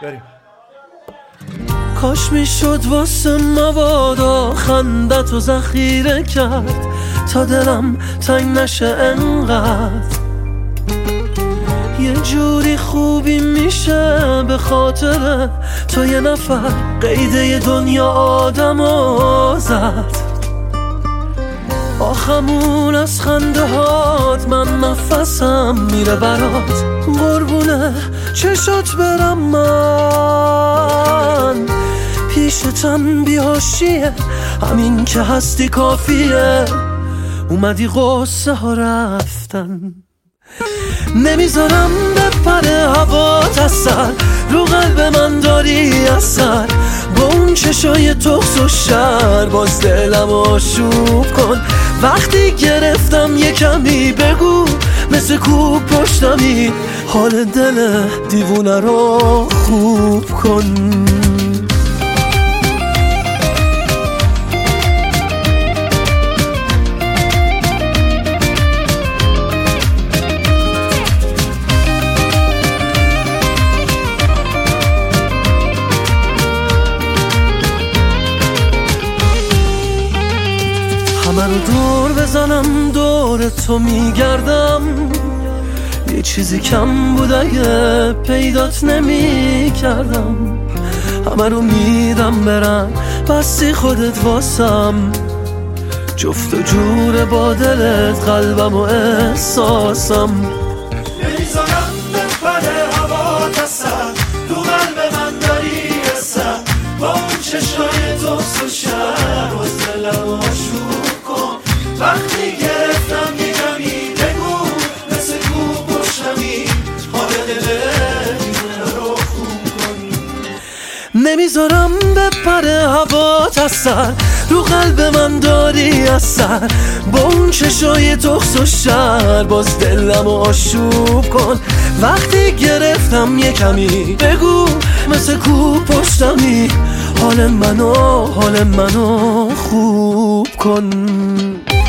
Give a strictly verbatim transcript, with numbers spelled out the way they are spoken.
بریم. کاش میشد واسه مبادا خندت و ذخیره کرد تا دلم تنگ نشه انقدر. یه جوری خوبی میشه به خاطر تو یه نفر قیده دنیا آدمو زد. آخمون از خنده هات من نفسم میره برات، قربونه چشات برم من. پیشتم بیهاشیه همین که هستی کافیه، اومدی قصه ها رفتن. نمیذارم بپره هوات از سر، رو قلب من داری اثر. با اون چشای تخس و شر باز دلم آشوب کن. وقتی گرفتم یه کمی بگو مثل کوب پشتمی، حال دل دیوونه رو خوب کن. همه رو دور بزنم دور تو میگردم، یه چیزی کم بود اگه پیدات نمی کردم. همه رو میدم برم بستی خودت واسم، جفت و جور با دلت قلبم و احساسم. نمیذارم بپره هوات از سر، تو قلب من داری اثر. با اون چشای تخس و شر باز دلم آشوب کن. وقتی گرفتم یه کمی بگو مثل کوب پشتمی، حال دل دیوونه رو خوب کن. نمیذارم بپره هوات از سر، رو قلب من داری اثر. با اون چشای تخس و شر باز دلم آشوب کن. وقتی گرفتم یه کمی بگو مثل کوب پشتمی، حال منو حال منو خوب کن.